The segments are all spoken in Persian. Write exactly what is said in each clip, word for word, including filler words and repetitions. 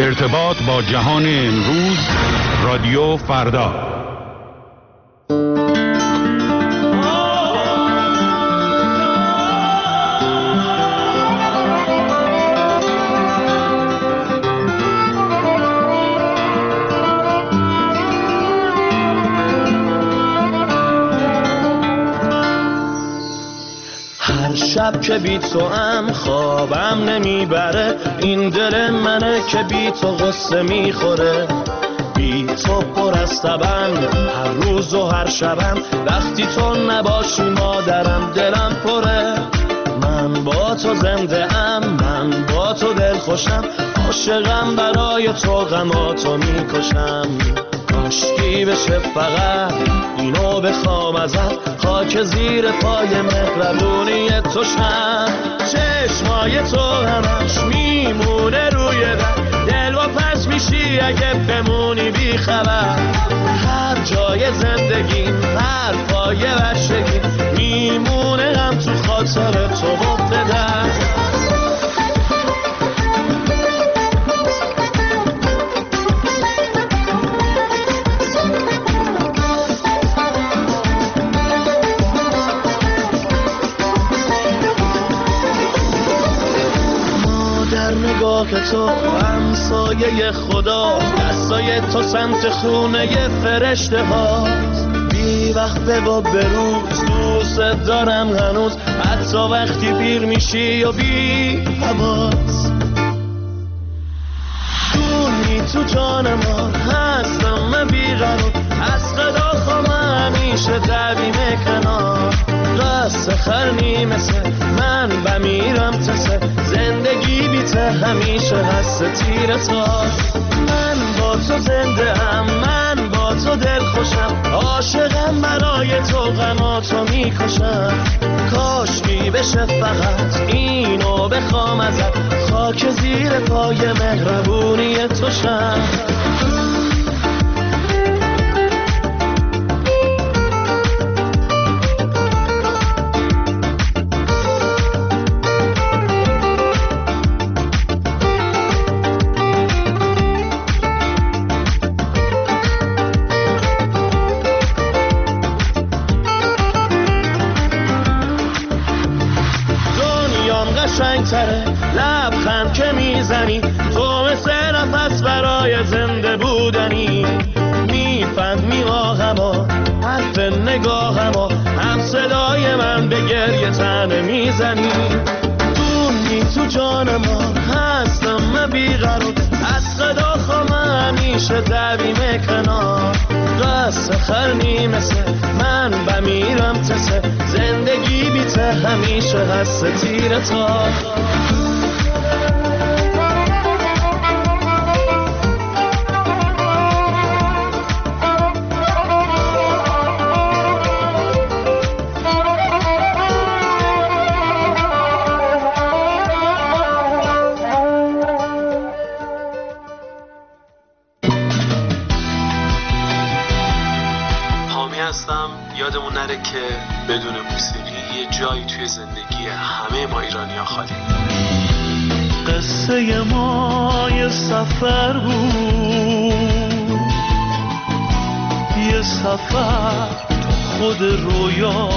ارتباط با جهان امروز، رادیو فردا. شب که بی تو هم خوابم نمیبره، این دل منه که بی تو غصه میخوره. بی تو پر از تبم هر روز و هر شبم، وقتی تو نباشی مادرم دلم پره. من با تو زنده ام، من با تو دل خوشم، عاشقم برای تو غماتو میکشم. کاشکی بشه فقط اینو بخوام ازت، خاک زیر پای مهربونی تو شم. چشمای تو همش میمونه روی در، دل و پس میشی اگه بمونی بی خبر. هر جای زندگی هر پای بچگی میمونه هم تو خاطر تو افتادم. که تو همسایه خدا، دستای تو سمت خونه فرشته هاست. بی وقته و بروز دوست دارم هنوز، حتی وقتی پیر میشی و بی حواس. دونی تو جانم هستم من بیقرار، از خدا خوام همیشه دویم کنار. راست خرنی مثل من بمیرم تسه، زندگی بیته همیشه هست تیر تا. من با تو زنده ام، من با تو دل خوشم، عاشقم برای تو غماتو میکشم. کاشکی بشه فقط اینو بخوام ازت، خاک زیر پای مهربونی تو شم. لبخند که میزنی تو مثل نفس برای زنده بودنی. میفهمی آهما حرف نگاهما، هم صدای من به گریه تنه میزنی. دونی تو جانم هستم من بیقرار، از صدا خوام همیشه دویم کنار. قصه خرنی مثل من بمیرم تسه، زندگی بیته همیشه هست تیر تا. یادمون نره که بدون موسیقی یه جایی توی زندگی همه ما ایرانی‌ها خالی. قصه ما یه سفر بود، یه سفر تو خود رویا.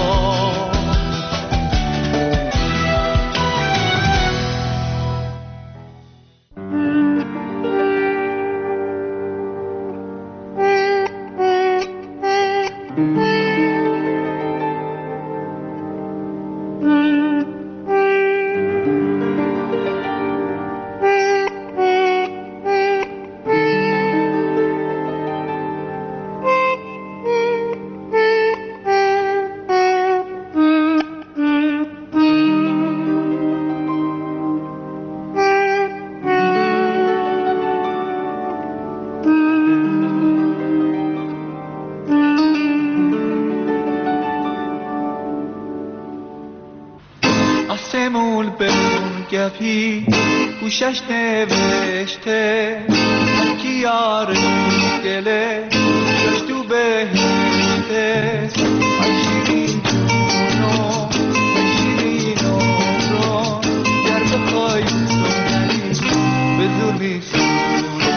آسمون بمون گپی گوشش نوشته، کی یار دله جاش تو بهشته. آی شیرین جونو آی شیرین عمرو، گر بخوای سنری به زور میسونه.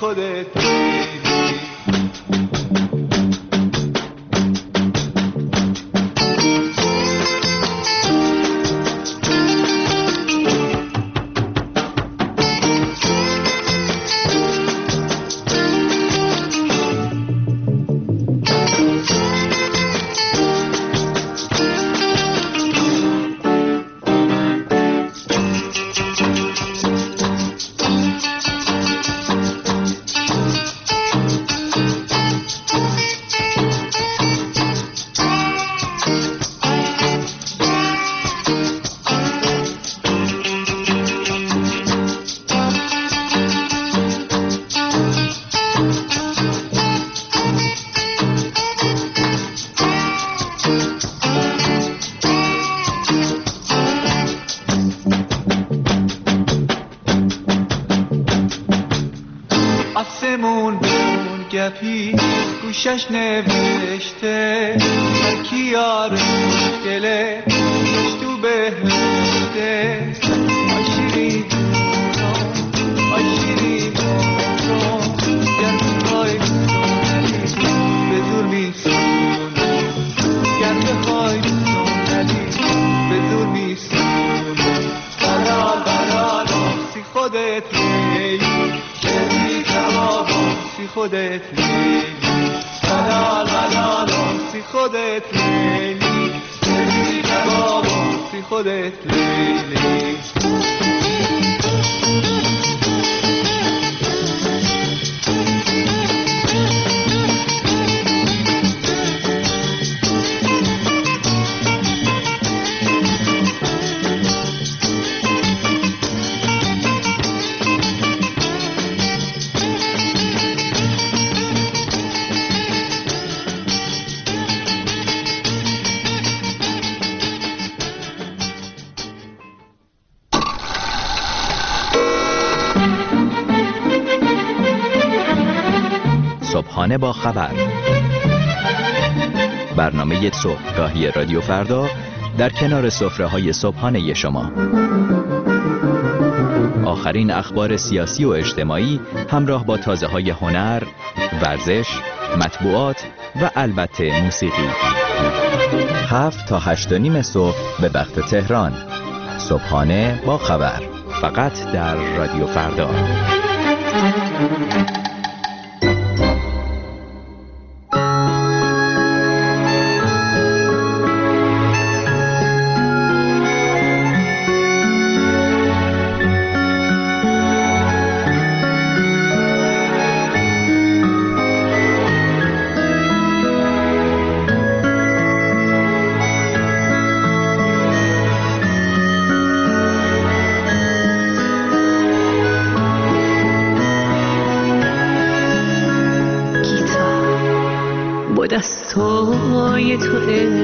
خودت لیلی. آسمون به اون گپی گوشش نوشته هر کی یار دله تو بهشته. آی شیرین آی شیرین رو گر بخوای سنلی به زور میسونی، گر بخوای سنلی به زور میسونی. برال برال سی خودت لیلی، سی خودت لیلی، حلال حلال سی خودت لیلی، لیلی کباب سی خودت لیلی. صبحانه با خبر، برنامه صبحگاهی رادیو فردا در کنار سفره‌های صبحانه شما. آخرین اخبار سیاسی و اجتماعی همراه با تازه‌های هنر، ورزش، مطبوعات و البته موسیقی. هفت تا هشت و نیم صبح به وقت تهران. صبحانه با خبر، فقط در رادیو فردا. دستای تو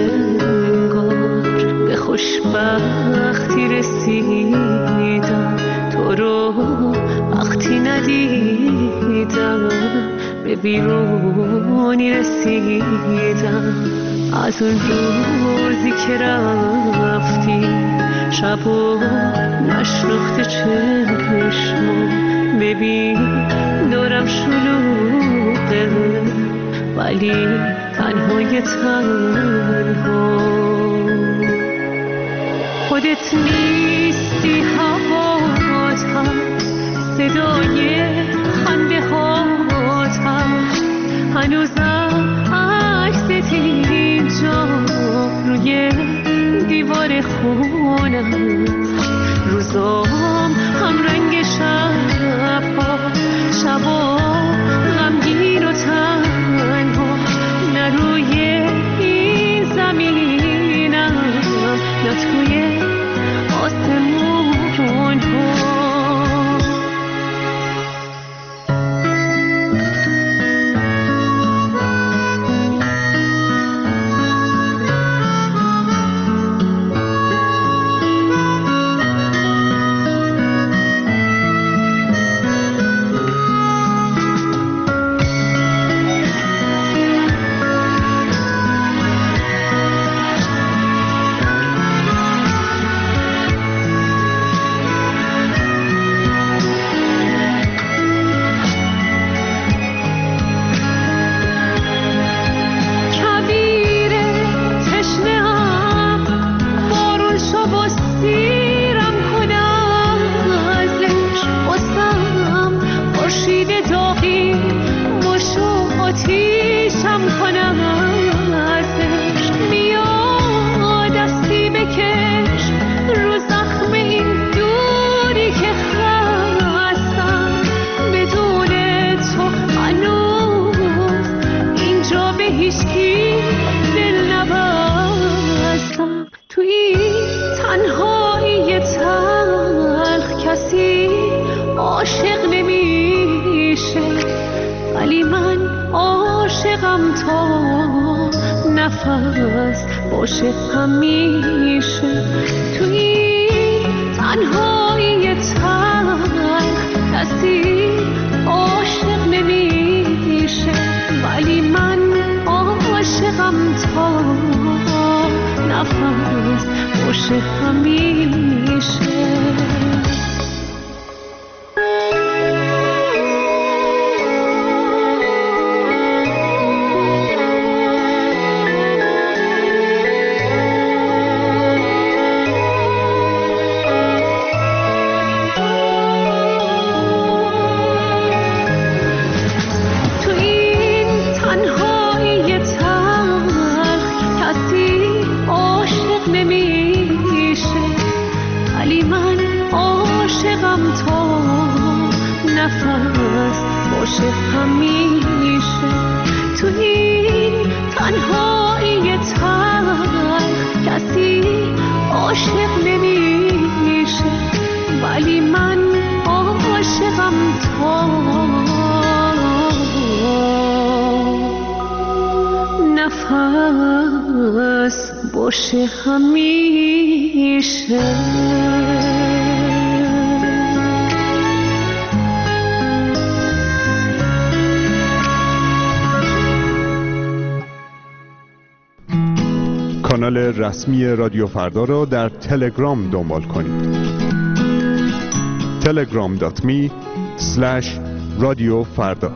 انگار به خوشبختی رسیدم، تو رو وقتی ندیدم به بیرونی رسیدم. از اون روزی که رفتی شب و نشناخته چشمم، ببین دورم شلوغه ولی تنهای تنها. خودت نیستی هوات هم، صدای خنده هات هم، هنوزم عکست اینجا روی دیوار خونم. روزام هم رنگ شبها، شبا غمگین و تنها، نه روی این زمینم نه توی آسمون ها. عاشق نمیشه، ولی من عاشقم تا نفس باشه همیشه. تو این تنهایی تلخ کسی عاشق نمیشه، ولی من عاشقم تا نفس باشه همیشه. باشه همیشه. کانال رسمی رادیو فردا را در تلگرام دنبال کنید. تلگرام دات می اسلش رادیو فردا.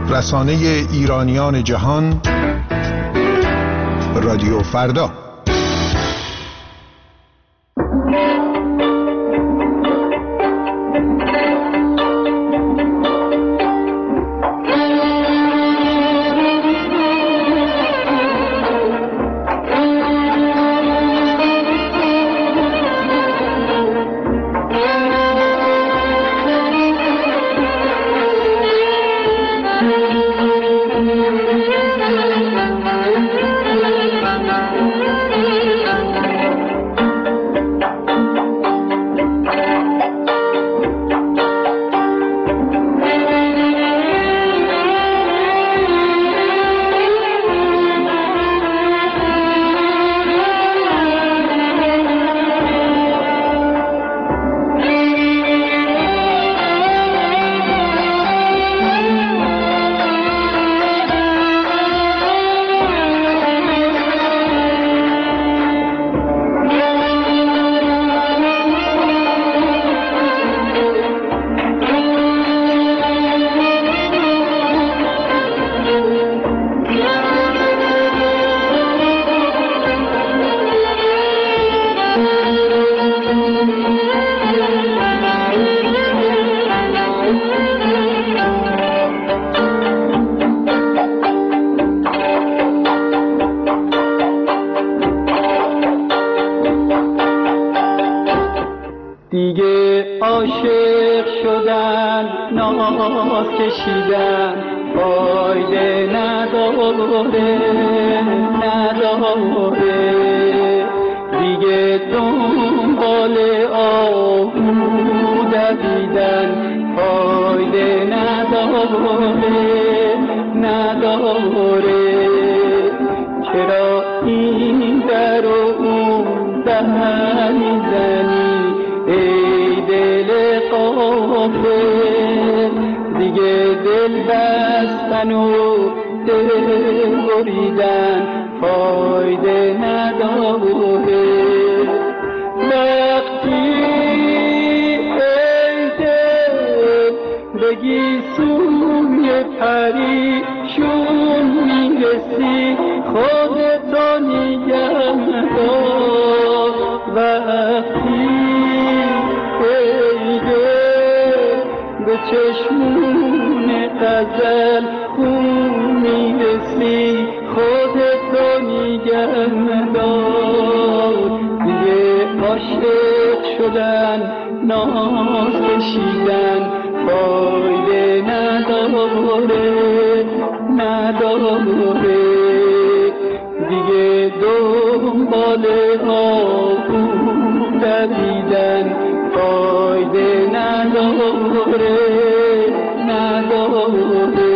رسانه ایرانیان جهان، رادیو فردا. عاشق شدن ناز کشیدن فایده نداره نداره دیگه دنبال آهو دویدن فایده نداره نداره چرا این در و اون در میزنی ای دل غافل دیگه دل بستن و دل بریدن فایده نداره وقتی ای دل بگی سوی پریشون میرسی خودتو نگه دار وقتی ای دل به چشمون غزل خون میرسی خودتو نگه دار دیگه عاشق شدن ناز کشیدن فایده نداره نداره دیگه دنبال آهو دویدن فایده نداره نداره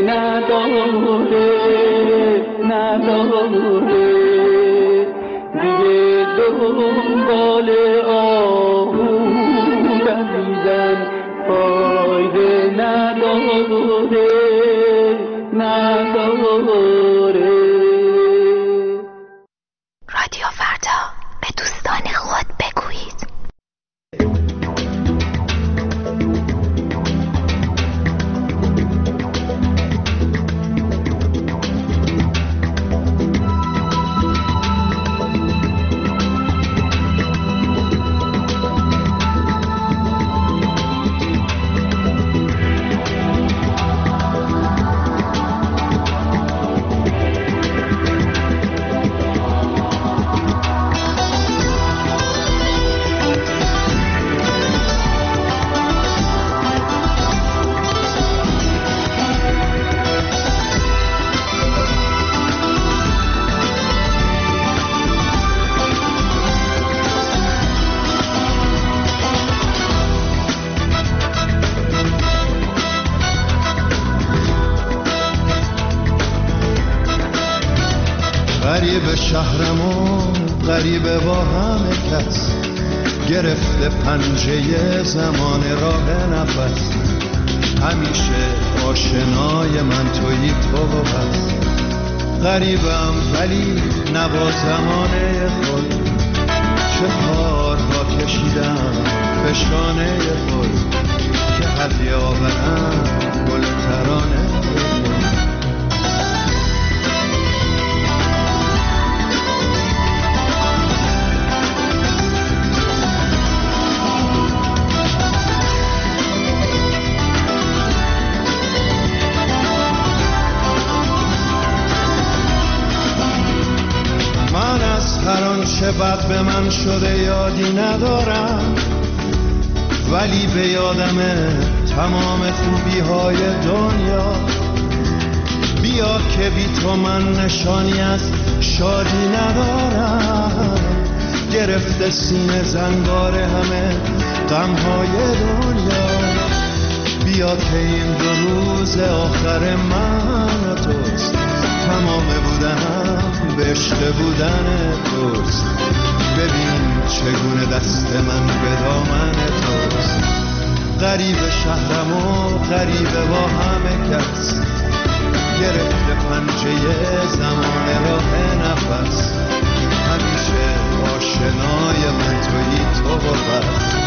نداره دنبال آهو دویدن فایده نداره نداره. رادیو فردا، به دوستان خود بگویید. غریب شهرمون غریبه با همه کس، گرفته پنجه زمان راه نفس. همیشه آشنای من تویی تو و بس. غریبم ولی نبا زمانه خود، چه کارها کشیدم به شانه خود که هدیه آورم گل ترانه خود. هر آنچه بد به من شده یادی ندارم، ولی به یادمه تمام خوبی های دنیا. بیا که بی تو من نشانی از شادی ندارم، گرفته سینه زنگار همه غم های دنیا. بیا که این دو روز آخر من و توست، تمام بودنم به عشق بودن توست. ببین چگونه دست من به دامن توست. غریب شهرم و غریب با همه کس، گرفته پنجه زمان راه نفس. همیشه آشنای من تویی تو و بس.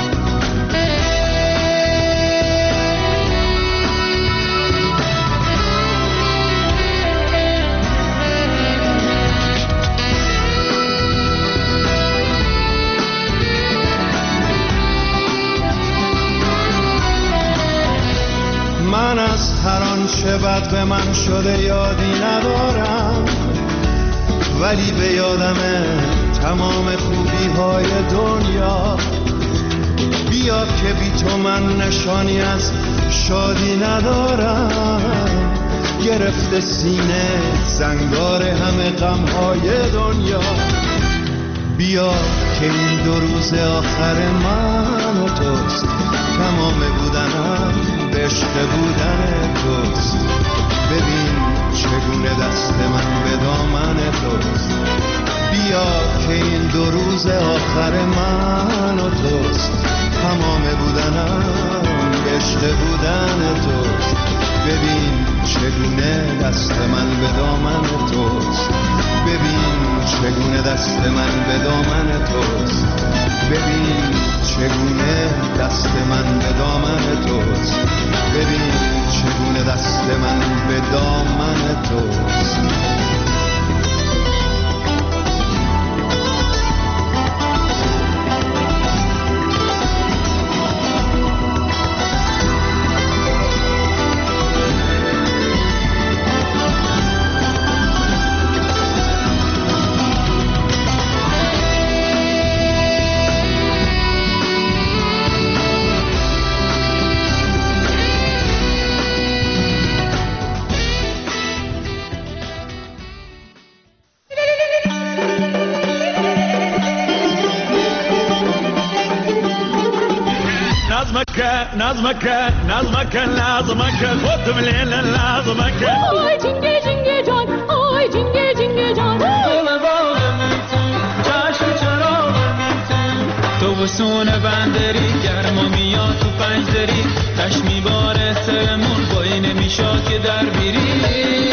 من از هر آنچه بد به من شده یادی ندارم، ولی به یادمه تمام خوبی های دنیا. بیا که بی تو من نشانی از شادی ندارم، گرفته سینه زنگار همه غم های دنیا. بیا که این دو روز آخر من و توست، تمام بودنم به عشق بودن توست. ببین چگونه دست من به دامن توست. بیا که این دو روز آخر من و توست، تمام بودنم به عشق بودن توست. ببین چگونه دست من به دامن توست. ببین چگونه دست من به دامن توست. ببین چگونه دست من به دامن توست. ببین چگونه دست من به دامن توست. نظمك نظمك لازمك خد مليل لازمك آی جنگه جنگه جان آی جنگه جنگه جان دل باغ من تو چشم چراغ قرصون بندری گرما میاد تو پنجدری تش میباره سرمون بایی نمیشاد که در بیری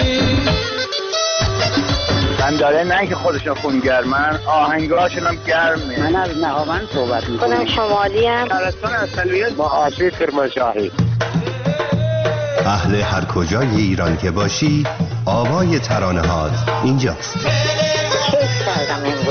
من داره نه که خودشون خونگرمن آهنگاشون هم گرمه. من از نهاوند صحبت میکنم. خودم شمالی هم شهرستان اصلیت با آسیب کرمانشاهی. اهل هر کجای ایران که باشی آوای ترانه هات اینجاست. کیف کردم امروز.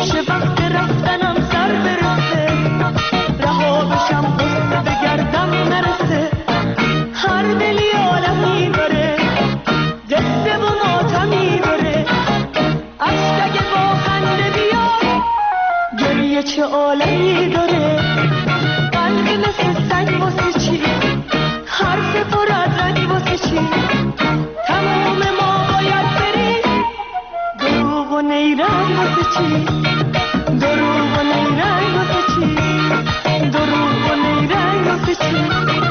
میشه وقت رفتنم سر برسه، رها بشم قصه بگردم نرسه. هر دلی عالمی داره، قصه و ماتمی داره. عشق اگه با خنده بیاد، گریه چه عالمی داره. قلب مثل سنگ واسه چی، حرف پر از رنگ واسه چی. تمام ما باید بریم، دروغ و نیرنگ واسه چی. دروغ و نیرنگ واسه چی. دروغ و نیرنگ واسه چی.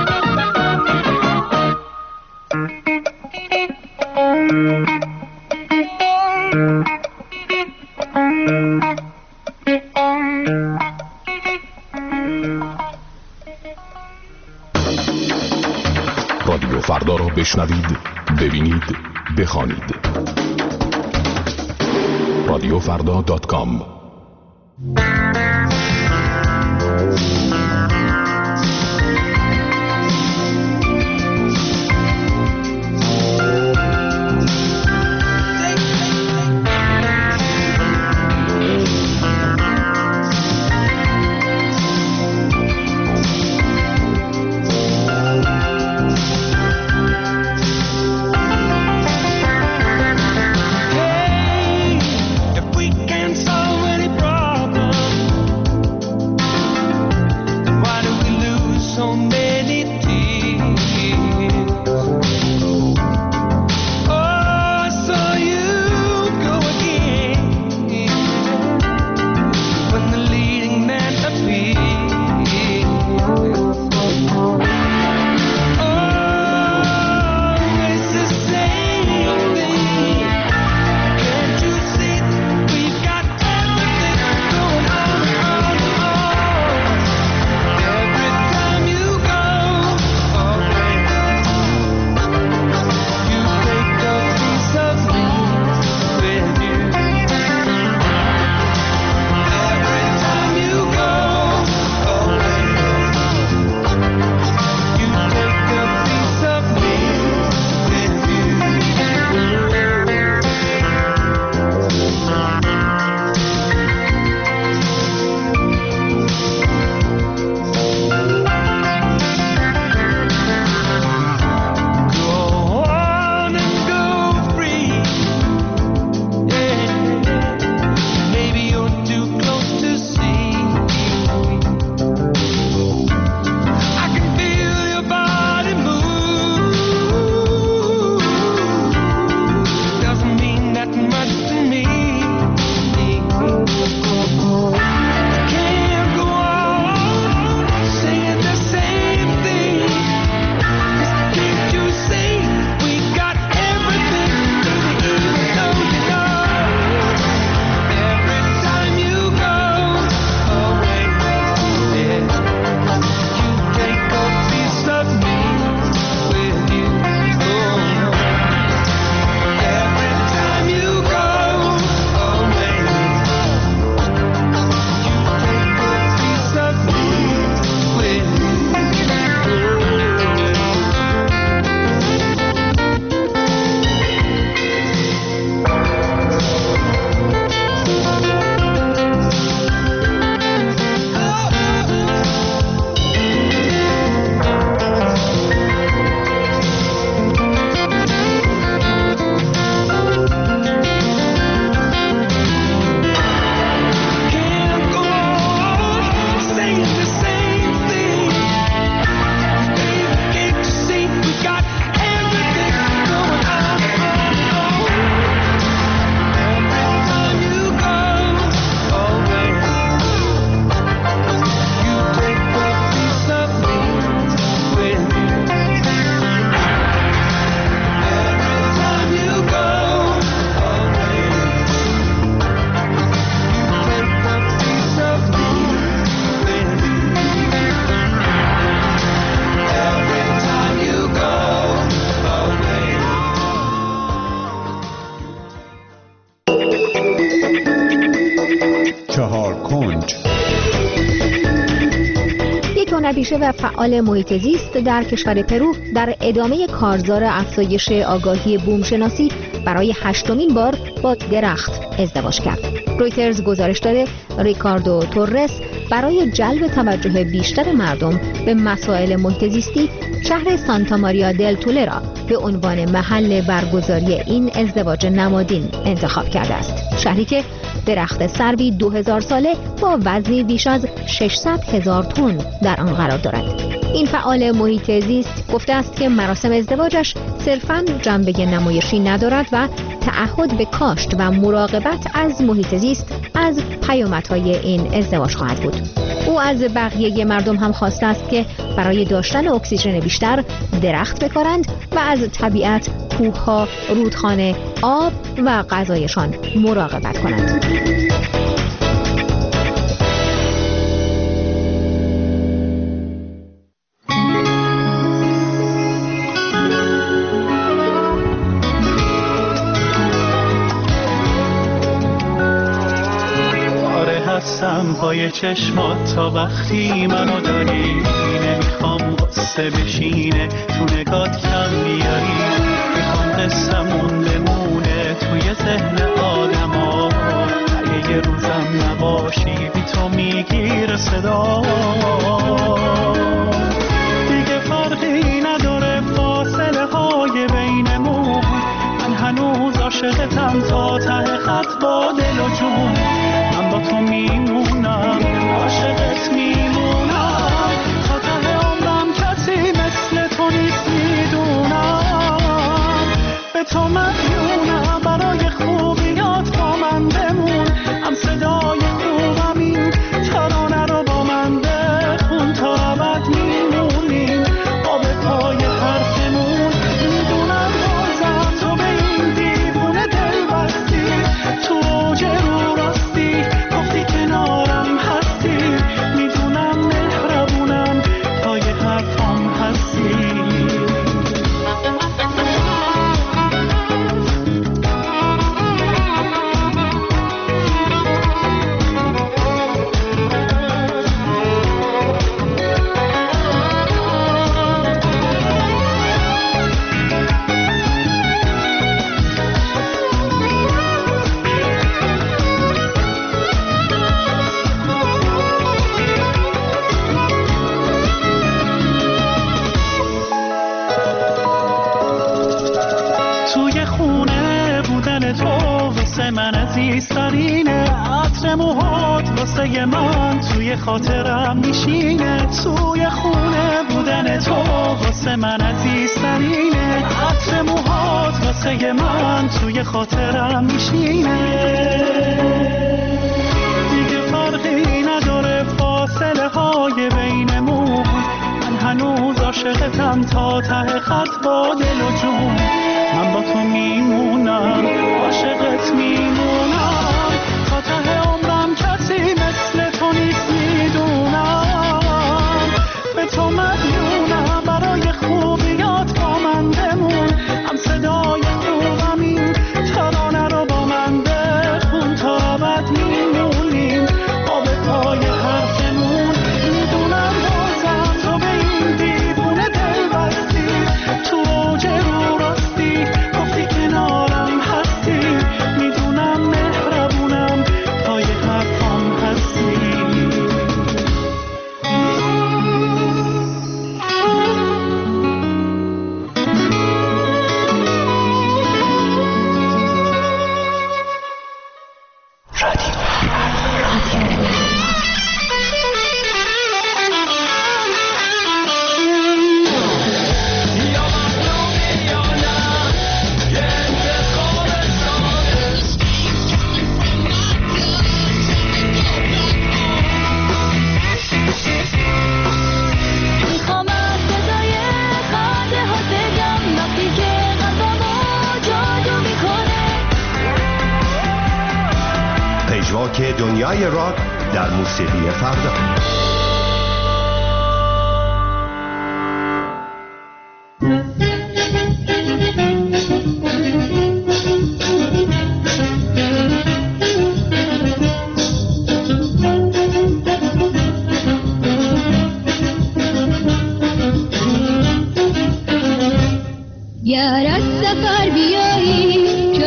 رادیو فردا را بشنوید، ببینید، بخوانید. رادیو فردا دات کام. هنرپیشه و فعال محیط زیست در کشور پرو در ادامه کارزار افزایش آگاهی بومشناسی برای هشتمین بار با درخت ازدواج کرد. رویترز گزارش داده ریکاردو توررس برای جلب توجه بیشتر مردم به مسائل محیط زیستی شهر سانتا ماریا دل تولرا به عنوان محل برگزاری این ازدواج نمادین انتخاب کرده است. شهری که درخت سروی دو هزار ساله با وزنی بیش از ششصد هزار تن در آن قرار دارد. این فعال محیط زیست گفته است که مراسم ازدواجش صرفاً جنبه نمایشی ندارد و تعهد به کاشت و مراقبت از محیط زیست از پیامدهای این ازدواج خواهد بود. او از بقیه مردم هم خواسته است که برای داشتن اکسیژن بیشتر درخت بکارند و از طبیعت، کوه‌ها، رودخانه، آب و غذایشان مراقبت کنند. پای چشمات تا وقتی منو داری نمیخوام قصه بشینه تو نگات کم بیاری، میخوام قصمون بمونه توی ذهن آدم ها، اگه یه روزم نباشی بی تو میگیره صدا، دیگه فرقی نداره فاصله های بینمون، من هنوز عاشقتم تا ته خط با دل و جون، من با تو میمونم عاشقت میمونم تا ته عمرم، کسی مثل تو نیست میدونم، به تو مدیونم برای خوبیات با من بمون، هم صدای خوبم این ترانه رو با من بخون تا ابد میمونیم با به پای حرفمون، میدونم بازم تو به این دیوونه دل بستی، تو اوج رو راستی گفتی کنارم هستی، میدونم مهربونم پای حرفام هستی. توی خونه بودن تو واسه من عزیزترینه، عطر موهات واسه من توی خاطرم میشینه، توی خونه بودن تو واسه من عزیزترینه، عطر موهات واسه من توی خاطرم میشینه، دیگه فرقی نداره فاصله های بینمون، من هنوز عاشقتم تا ته خط با دل و جون، من با تو میمونم عاشقت میمونم تا ته عمرم، کسی مثل تو نیست میدونم، به تو مدیونم برای خوبیات با من بمون، هم صدای خوبم این ترانه رو با من بخون تا ابد میمونیم با به پای حرفمون، میدونم بازم تو به این دیوونه دل بستی، تو اوج رو راستی گفتی کنارم هستی، میدونم مهربونم پای حرفام هستی. پژواک دنیای راک در موسیقی فردا. گر از سفر بیایی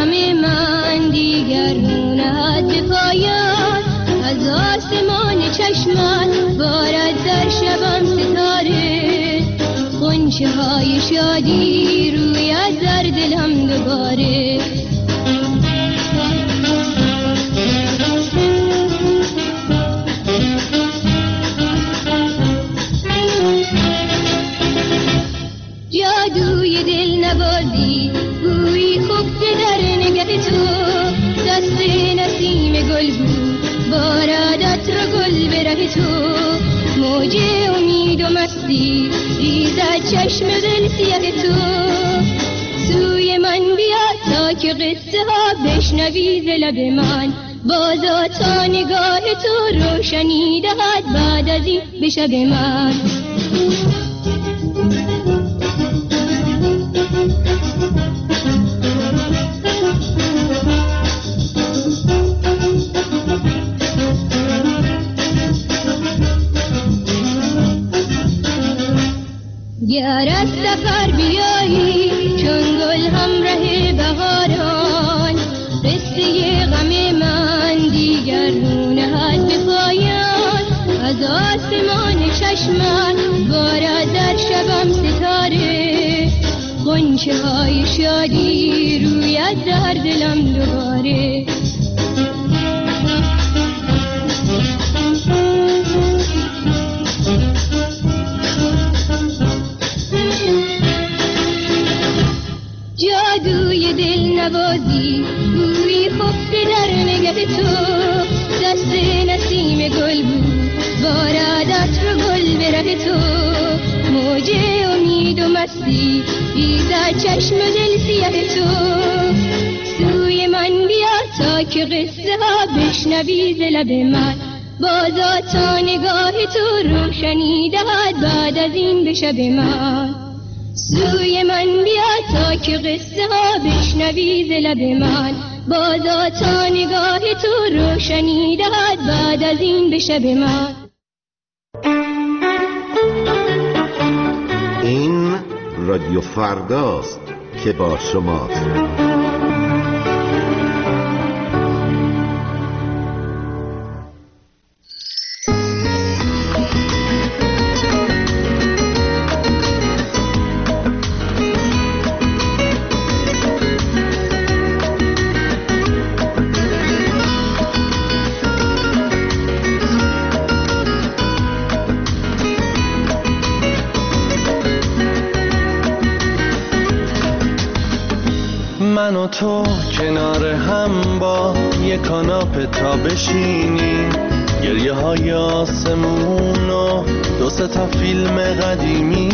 غم من دیگر نهد به پایان، از آسمان چشمت بارد در شبم ستاره، غنچه های شادی روید در دلم دوباره. جادوی دل نوازی بوی خفته در نگه تو، دست نسیم گل بود بارادت را گل به ره تو، موج امید و مستی ریزد چشم دل سیاه تو. سوی من بیا تا که قصه ها بشنوی ز لب من، بازا تا نگاه تو روشنی دهد بعد از این به شب من. گر از سفر بیایی چون گل همراه بهاران، قصه غم من دیگر نهد به پایان، از آسمان چشمت بارد در شبم ستاره، غنچه های شادی روید در دلم دوباره. جادوی دل نوازی بوی خفته در نگه تو، دست نسیم گل بود بارادت رو گل به ره تو، موج امید و مستی ریزد چشم دل سیاه تو. سوی من بیا تا که قصه ها بشنوی ز لب من، بازا تا نگاه تو روشنی دهد بعد از این به شب من. سوی من بیا تا که قصه ها بشنوی ز لب من، بازا تا نگاه تو روشنی دهد بعد از این به شب من. این رادیو فرداست که با شماست. من و تو کنار هم با یک کاناپه تا بشینیم، گریه های آسمون و دو سه تا فیلم قدیمی،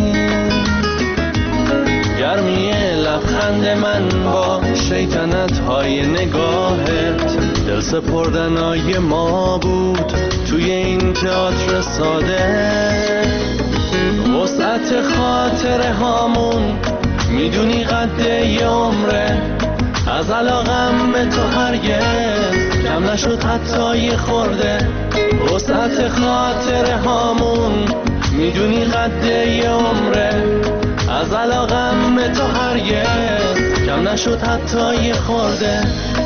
گرمی لبخند من با شیطنت های نگاهت، دل سپردنای ما بود توی این تئاتر ساده. وسعت خاطره هامون میدونی قده ی عمره، از علاقم به تو هرگز کم نشد حتی یه خورده. وسعت خاطره هامون میدونی قده ی عمره، از علاقم به تو هرگز کم نشد حتی یه خورده.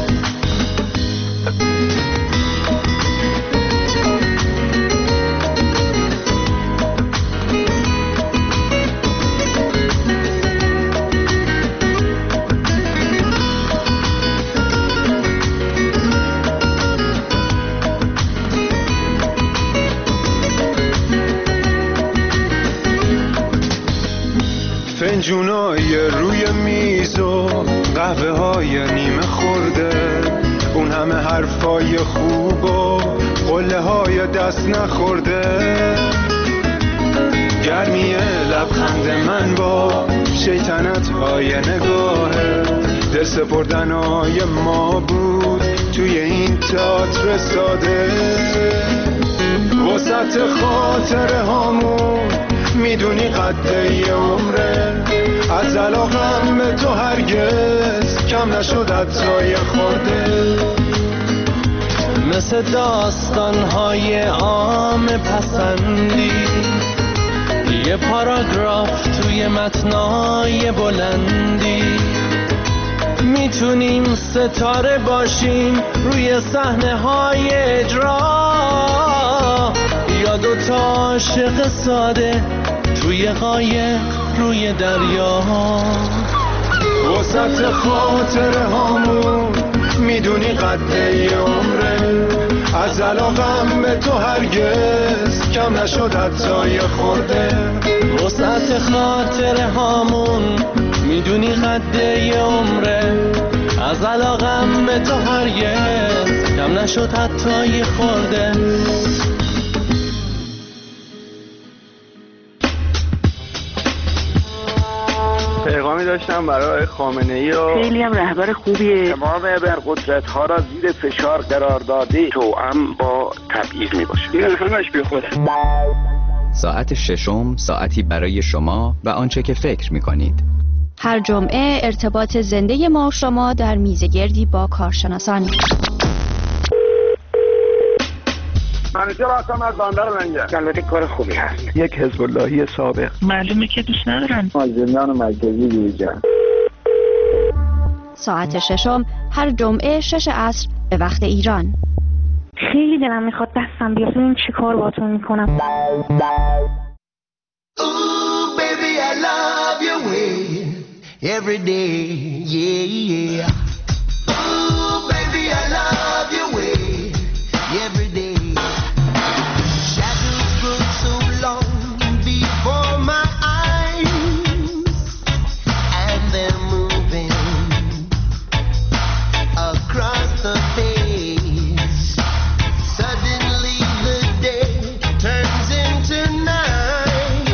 فنجونای روی میز و قهوه های نیمه خورده، اون همه حرفای خوب و قله های دست نخورده. گرمی لبخند من با شیطنت های نگاهه، دل سپردنای ما بود توی این تئاتر ساده. وسط خاطره هامون میدونی قده ی عمره، از علاقم به تو هرگز کم نشد حتی یه خورده. مثل داستان‌های عام پسندی، یه پاراگراف توی متنای بلندی، میتونیم ستاره باشیم روی صحنه های اجرا، یا دو تا عاشق ساده توی قایق روی دریا. وسط خاطر هامون میدونی قده ی عمره، از علاقم به تو هرگز کم نشد حتی یه خورده. وسط خاطر هامون میدونی قده ی عمره، از علاقم به تو هرگز کم نشد حتی یه خورده. پیغامی داشتم برای خامنه ای و خیلی هم رهبر خوبیه. تمام ابرقدرت ها را زیر فشار قرار داده، توأم با تبعیض می باشه. این همش بی خوده. ساعت ششم ساعتی برای شما و آنچه که فکر می کنید. هر جمعه ارتباط زنده ما و شما در میزگردی با کارشناسان. منیجر هستم از بندر منجر. البته کار خوبی هست. یک حزب اللهی سابق. معلومه که دوست ندارن. مازندران مرکزی بیرجان. ساعت ششم هر جمعه شش عصر به وقت ایران. خیلی دلم میخواد دستم بیاد ببینیم چی کار باهاتون میکنم. Ooh, baby, I love your way every day, yeah, yeah. Ooh, baby, I love your way every day. Shadows grow so long before my eyes, and they're moving across the face. Suddenly the day turns into night,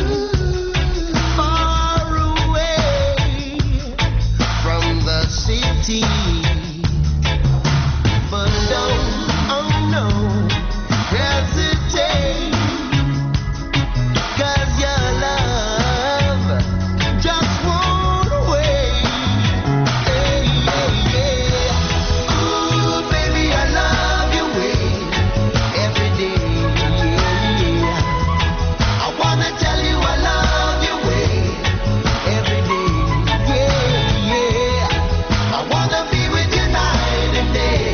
far away from the city. But don't, oh no, hesitate, 'cause your love just won't wait. Hey, yeah, yeah. Ooh, baby, I love your way every day, yeah, yeah. I wanna tell you I love your way every day, yeah, yeah. I wanna be with you night and day.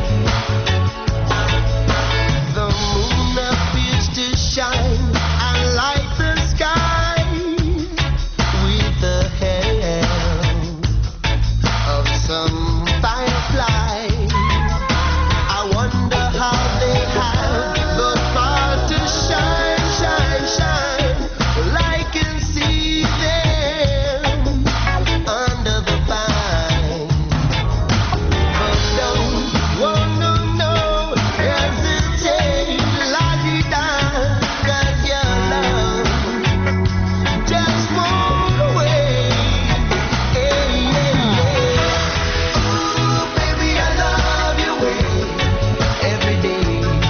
The moon appears to shine and light the sky with the help of some firefly. I wonder how they have the power to shine, shine, shine. Well, I can see them under the pine. But don't, oh no, no, hesitate, la-di-da, 'cause your love just won't wait. Hey, yeah, yeah. Ooh, baby, I love your way every day,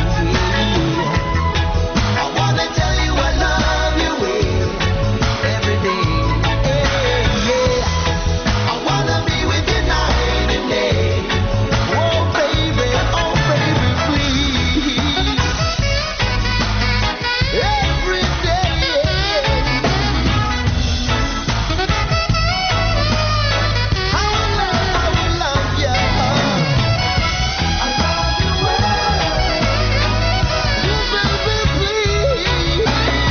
yeah. I wanna tell you I love your way every day, yeah, yeah. I wanna be with you night and day. Oh, baby, oh, baby, please. Every day, I will love, I will love you. I love you well. You baby, please.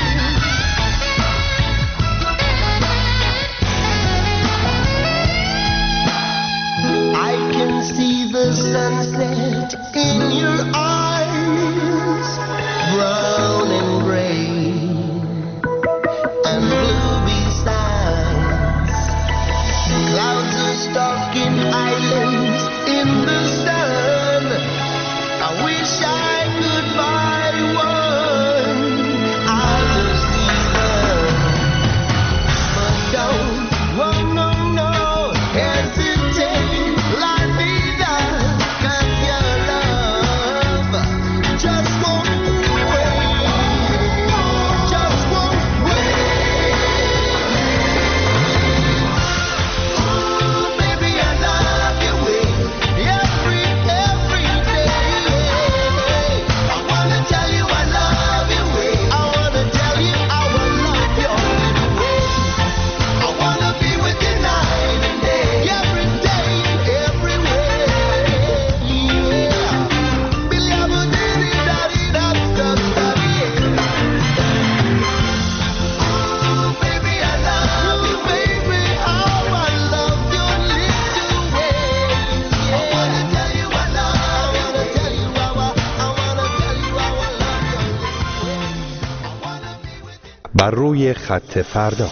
I can see the sunset in your eyes, brown and gray and blue besides. Clouds are stalking islands in the sun. I wish I could buy one. I'll just see them. But don't, oh no, no, hesitate, la vida, 'cause your love بر روی خط فردا.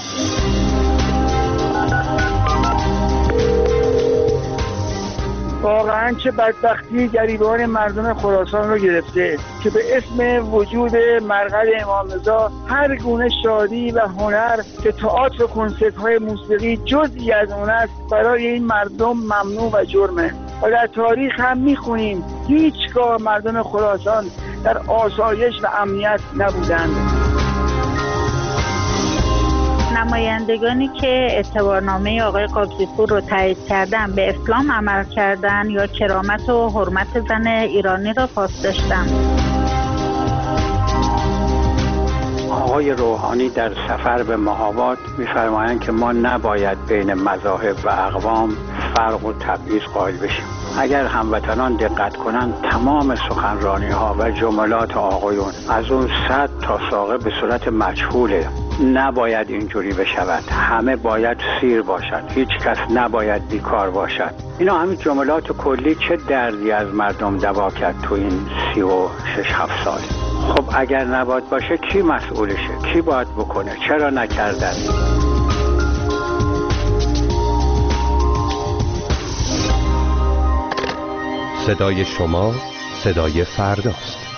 واقعا چه بدبختی گریبان مردم خراسان رو گرفته که به اسم وجود مرقد امام رضا هر گونه شادی و هنر که تئاتر و کنسرت‌های موسیقی جزئی از اون است برای این مردم ممنوع و جرمه. و در تاریخ هم میخونیم هیچگاه مردم خراسان در آسایش و امنیت نبودند. نمایندگانی که اعتبارنامه آقای قاضی‌پور رو تایید کردن به اسلام عمل کردن یا کرامت و حرمت زن ایرانی را پاس داشتن. آقای روحانی در سفر به مهاباد می‌فرمایند که ما نباید بین مذاهب و اقوام فرق و تبعیض قائل بشیم. اگر هموطنان دقت کنند تمام سخنرانی‌ها و جملات آقایون از اون صد تا ساقه به صورت مجهوله. نباید اینجوری بشود. همه باید سیر باشد. هیچ کس نباید بیکار باشد. اینا همین جملات کلی چه دردی از مردم دوا کرد تو این سی و شش هفت سال. خب اگر نباید باشه کی مسئولشه؟ کی باید بکنه؟ چرا نکردن؟ صدای شما صدای فرداست.